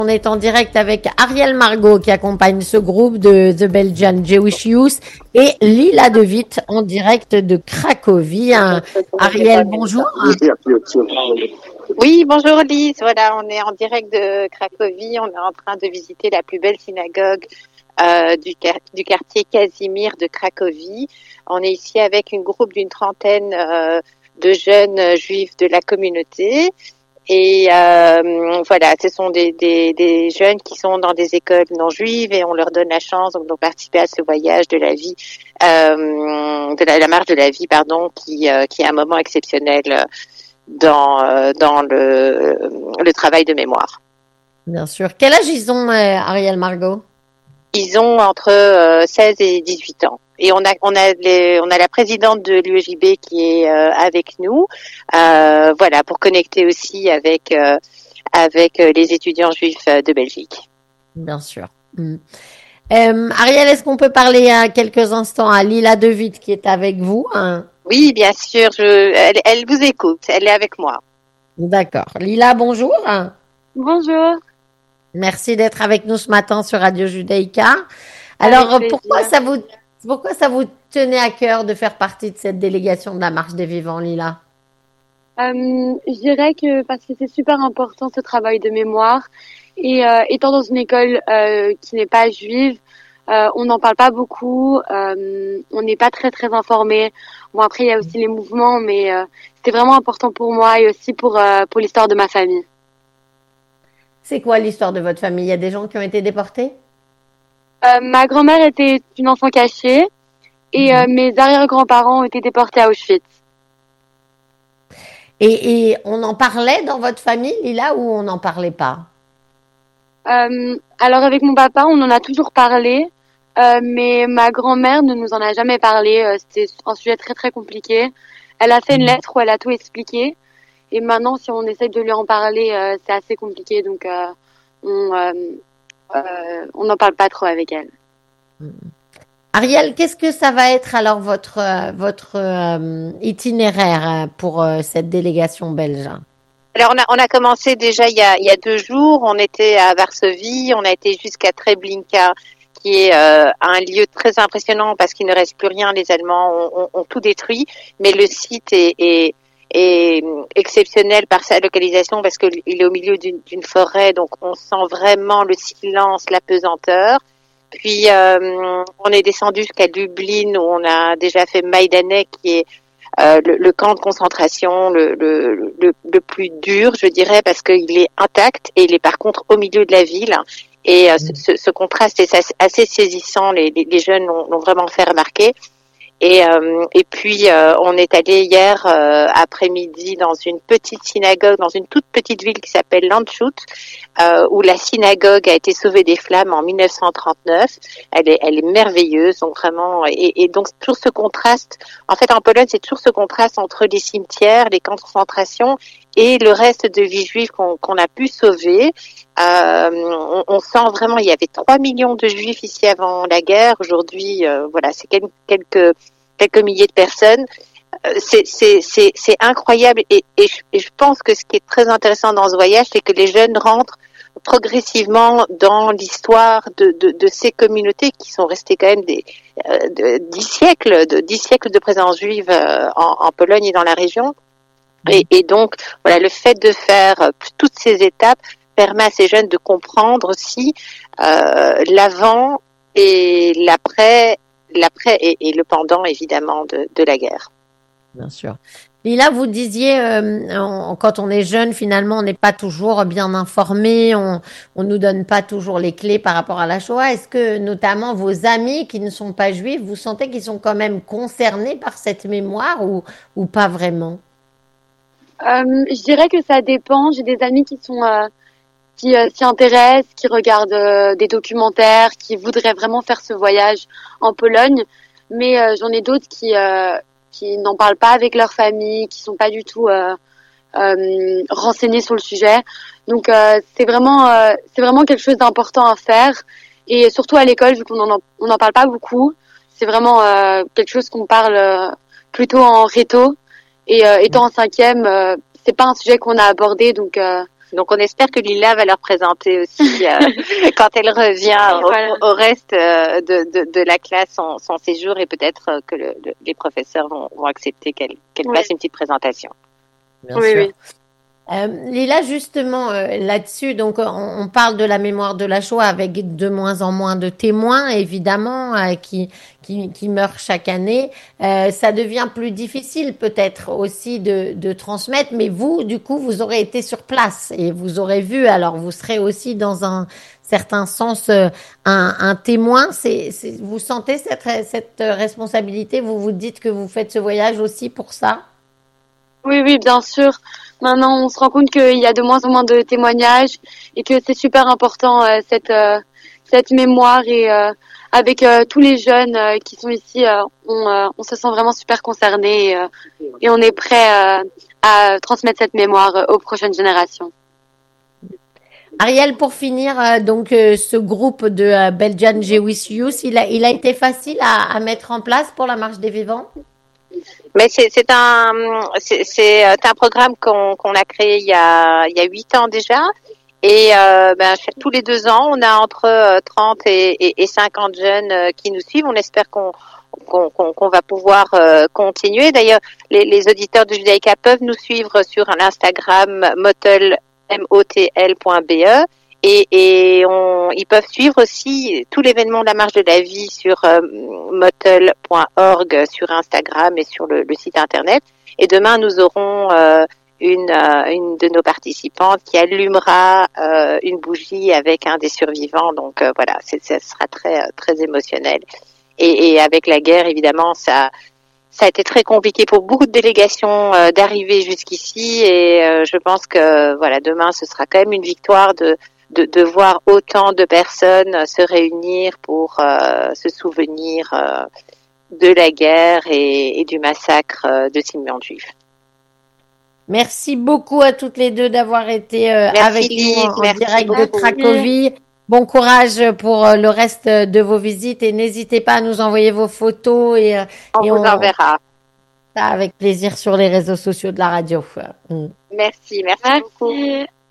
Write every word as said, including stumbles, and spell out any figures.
On est en direct avec Ariel Margot qui accompagne ce groupe de The Belgian Jewish Youth et Lila De Witt en direct de Cracovie. Ariel, bonjour. Oui, bonjour Lise. Voilà, on est en direct de Cracovie. On est en train de visiter la plus belle synagogue euh, du, du quartier Casimir de Cracovie. On est ici avec un groupe d'une trentaine euh, de jeunes juifs de la communauté. Et euh, voilà, ce sont des, des, des jeunes qui sont dans des écoles non juives et on leur donne la chance donc, de participer à ce voyage de la vie, euh, de la, la marche de la vie, pardon, qui, euh, qui est un moment exceptionnel dans, euh, dans le, le travail de mémoire. Bien sûr. Quel âge ils ont, euh, Ariel Margot? Ils ont entre euh, seize et dix-huit ans. Et on a on a les, on a la présidente de l'U E J B qui est euh, avec nous, euh, voilà, pour connecter aussi avec euh, avec les étudiants juifs de Belgique. Bien sûr. Mmh. Euh, Ariel, est-ce qu'on peut parler à quelques instants à Lila De Witt qui est avec vous, hein? Oui, bien sûr. Je, elle, elle vous écoute. Elle est avec moi. D'accord. Lila, bonjour. Bonjour. Merci d'être avec nous ce matin sur Radio Judaïka. Alors, pourquoi ça vous Pourquoi ça vous tenait à cœur de faire partie de cette délégation de la Marche des Vivants, Lila? euh, Je dirais que parce que c'est super important ce travail de mémoire. Et euh, étant dans une école euh, qui n'est pas juive, euh, on n'en parle pas beaucoup, euh, on n'est pas très très informé. Bon, après, il y a aussi les mouvements, mais euh, c'était vraiment important pour moi et aussi pour, euh, pour l'histoire de ma famille. C'est quoi l'histoire de votre famille? Il y a des gens qui ont été déportés? Euh, ma grand-mère était une enfant cachée et euh, mes arrière-grands-parents ont été déportés à Auschwitz. Et, et on en parlait dans votre famille, Lila, ou on n'en parlait pas? euh, Alors avec mon papa, on en a toujours parlé, euh, mais ma grand-mère ne nous en a jamais parlé. Euh, C'était un sujet très très compliqué. Elle a fait une lettre où elle a tout expliqué. Et maintenant, si on essaie de lui en parler, euh, c'est assez compliqué. Donc, euh, on... Euh, Euh, on n'en parle pas trop avec elle. Ariel, qu'est-ce que ça va être alors votre euh, votre euh, itinéraire pour euh, cette délégation belge? Alors on a on a commencé déjà il y a il y a deux jours. On était à Varsovie, on a été jusqu'à Treblinka, qui est euh, un lieu très impressionnant parce qu'il ne reste plus rien. Les Allemands ont, ont, ont tout détruit, mais le site est, est est exceptionnel par sa localisation parce qu'il est au milieu d'une, d'une forêt, donc on sent vraiment le silence, la pesanteur. Puis euh, on est descendu jusqu'à Lublin où on a déjà fait Majdanek qui est euh, le, le camp de concentration le, le, le, le plus dur, je dirais, parce qu'il est intact et il est par contre au milieu de la ville. Et euh, ce, ce contraste est assez saisissant, les, les jeunes l'ont, l'ont vraiment fait remarquer. Et, euh, et puis, euh, on est allé hier euh, après-midi dans une petite synagogue, dans une toute petite ville qui s'appelle Landshut, euh, où la synagogue a été sauvée des flammes en dix-neuf cent trente-neuf. Elle est, elle est merveilleuse, donc vraiment. Et, et donc, toujours ce contraste. En fait, en Pologne, c'est toujours ce contraste entre les cimetières, les camps de concentration et le reste de vie juive qu'on, qu'on a pu sauver. Euh, on, on sent vraiment, il y avait trois millions de juifs ici avant la guerre. Aujourd'hui, euh, voilà, c'est quelques, quelques quelques milliers de personnes. Euh, c'est, c'est, c'est, c'est incroyable. Et, et, je, et je pense que ce qui est très intéressant dans ce voyage, c'est que les jeunes rentrent progressivement dans l'histoire de, de, de ces communautés qui sont restées quand même des euh, de, dix siècles, de dix siècles de présence juive euh, en, en Pologne et dans la région. Et, et donc, voilà, le fait de faire toutes ces étapes permet à ces jeunes de comprendre aussi euh, l'avant et l'après, l'après et, et le pendant évidemment de, de la guerre. Bien sûr. Lila, vous disiez, euh, on, quand on est jeune, finalement, on n'est pas toujours bien informé, on on nous donne pas toujours les clés par rapport à la Shoah. Est-ce que, notamment, vos amis qui ne sont pas juifs, vous sentez qu'ils sont quand même concernés par cette mémoire ou ou pas vraiment? Euh, je dirais que ça dépend. J'ai des amis qui sont euh, qui euh, s'y intéressent, qui regardent euh, des documentaires, qui voudraient vraiment faire ce voyage en Pologne. Mais euh, j'en ai d'autres qui euh, qui n'en parlent pas avec leur famille, qui sont pas du tout euh, euh, renseignés sur le sujet. Donc euh, c'est vraiment euh, c'est vraiment quelque chose d'important à faire. Et surtout à l'école, vu qu'on en on n'en parle pas beaucoup, c'est vraiment euh, quelque chose qu'on parle euh, plutôt en réto. Et euh, étant en cinquième, euh, c'est pas un sujet qu'on a abordé, donc euh, Donc on espère que Lila va leur présenter aussi euh, quand elle revient au, Voilà. au reste euh, de, de, de la classe son, son séjour et peut-être euh, que le, le- les professeurs vont, vont accepter qu'elle qu'elle Oui. fasse une petite présentation. Bien Oui, sûr. oui. Euh, Lila, justement, euh, là-dessus, donc on, on parle de la mémoire de la Shoah avec de moins en moins de témoins, évidemment, euh, qui, qui, qui meurent chaque année. Euh, ça devient plus difficile peut-être aussi de, de transmettre, mais vous, du coup, vous aurez été sur place et vous aurez vu, alors vous serez aussi dans un certain sens euh, un, un témoin. C'est, c'est, vous sentez cette, cette responsabilité, vous vous dites que vous faites ce voyage aussi pour ça? Oui, oui, bien sûr. Maintenant, on se rend compte qu'il y a de moins en moins de témoignages et que c'est super important euh, cette euh, cette mémoire et euh, avec euh, tous les jeunes euh, qui sont ici, euh, on, euh, on se sent vraiment super concernés et, euh, et on est prêt euh, à transmettre cette mémoire euh, aux prochaines générations. Ariel, pour finir, euh, donc euh, ce groupe de euh, Belgian Jewish Youth, il a, il a été facile à, à mettre en place pour la Marche des Vivants? Mais c'est c'est un c'est c'est euh, un programme qu'on qu'on a créé il y a il y a huit ans déjà. Et euh, ben, chaque- tous les deux ans, on a entre euh, trente et, et, et cinquante jeunes euh, qui nous suivent. On espère qu'on qu'on qu'on qu'on va pouvoir euh, continuer. D'ailleurs, les, les auditeurs de Judaïka peuvent nous suivre sur l'Instagram motel, M O T L point B E. Et, et on, ils peuvent suivre aussi tout l'événement de la marche de la vie sur euh, motel point org sur Instagram et sur le, le site internet. Et demain, nous aurons euh, une, euh, une de nos participantes qui allumera euh, une bougie avec un des survivants. Donc euh, voilà, c'est, ça sera très très émotionnel. Et, et avec la guerre, évidemment, ça ça a été très compliqué pour beaucoup de délégations euh, d'arriver jusqu'ici. Et euh, je pense que voilà, demain, ce sera quand même une victoire de de, de voir autant de personnes se réunir pour euh, se souvenir euh, de la guerre et, et du massacre euh, de six millions de juifs. Merci beaucoup à toutes les deux d'avoir été euh, Merci avec nous Lise, en, en merci direct de beaucoup. Cracovie. Bon courage pour euh, le reste de vos visites et n'hésitez pas à nous envoyer vos photos et, euh, On et vous on, enverra. ça avec plaisir sur les réseaux sociaux de la radio. Mm. Merci, merci beaucoup. Merci.